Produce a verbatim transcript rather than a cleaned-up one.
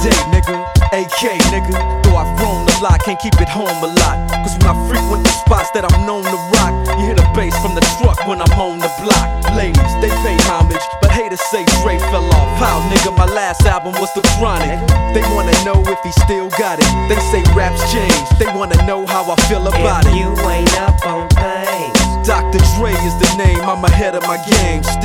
day, nigga. A K, nigga. Though I've grown a lot, can't keep it home a lot. Cause when I frequent the spots that I'm known to rock, you hear the bass from the truck when I'm on the block. Ladies, they pay homage, but haters say Dre fell off. How, nigga, my last album was The Chronic. They wanna know if he still got it. They say raps change, they wanna know how I feel about if it. you ain't up on things, Doctor Dre is the name, I'm ahead of my game.